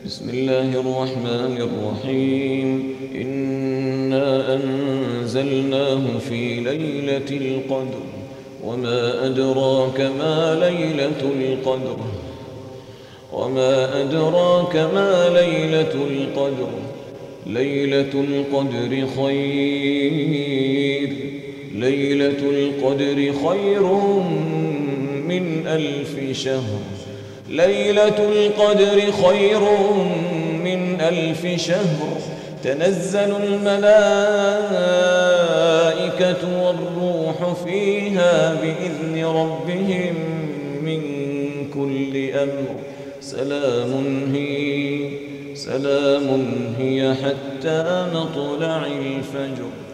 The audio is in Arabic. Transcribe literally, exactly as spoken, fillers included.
بسم الله الرحمن الرحيم إنا أنزلناه في ليلة القدر وما أدراك ما ليلة القدر وما أدراك ما ليلة القدر ليلة القدر خير ليلة القدر خير من ألف شهر ليلة القدر خير من ألف شهر تنزل الملائكة والروح فيها بإذن ربهم من كل أمر سلام هي سلام هي حتى مطلع الفجر.